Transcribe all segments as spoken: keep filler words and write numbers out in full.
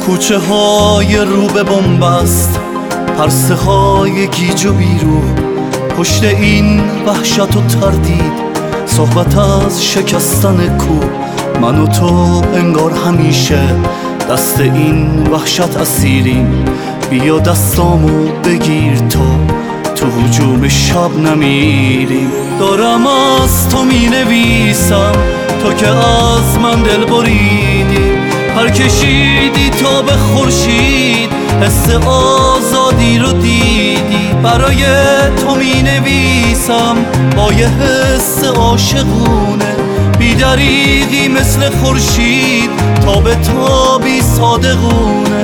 کوچه های رو به بنبست، پرسه های گیج و بیرو، پشت این وحشت و تردید صحبت از شکستن کو. من و تو انگار همیشه دست این وحشت اسیریم، بیا دستامو بگیر تا تو هجوم شب نمیریم. دارم از تو می نویسم، تو که از من دل بریدی، پر کشیدی تا به خورشید، حس آزادی رو دیدی. برای تو می نویسم با یه حس عاشقونه، بی دریغی مثل خورشید تا به تابی صادقونه.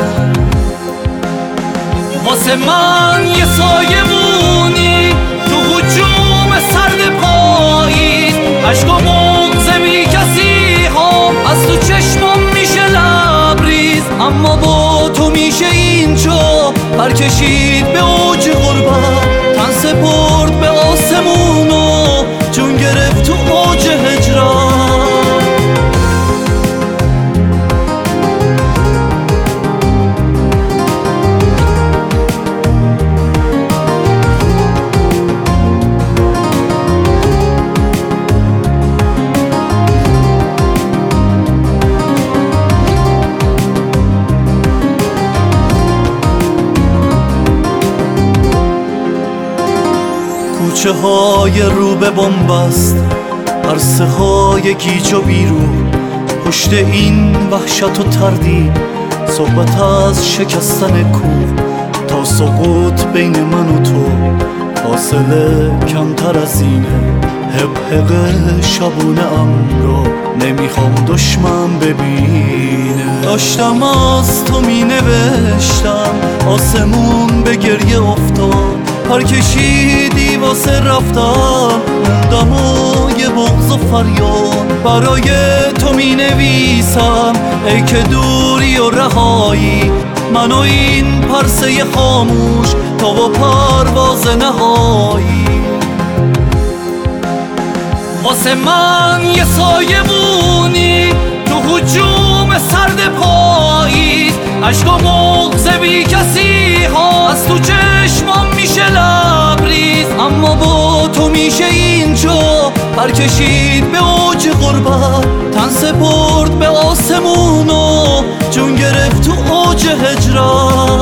واسه من یه سایه مونی تو هجوم سرد پاییز، عشق و مغز بی کسی ها از تو چشمم میشه لبریز. اما با تو میشه اینجا پر کشید به اوج غربت، تن سپرد به آسمون و جون گرفت تو اوج هجران. کوچه های رو به بنبست، عرصه های گیج و بیرو، پشت این وحشت و تردید صحبت از شکستن کوه. تا سقوط بین من و تو فاصله کمتر از اینه، حق حق شبونه امرو نمیخوام دشمن ببینه. داشتم از تو می نوشتم، آسمون به گریه افتاد، پر کشیدی واسه رفتم، موندم و یه بغض و فریاد. برای تو می نویسم ای که دوری و رهایی، من و این پرسه خاموش تا و پرواز نهایی. واسه من یه سایه مونی تو هجوم سرد پاییز، عشق و مغز بی کسی ها از تو چشمم میشه لبریز. اما با تو میشه اینجا پر کشید به اوج غربت، تن سپرد به آسمون و جون گرفت تو اوج هجران.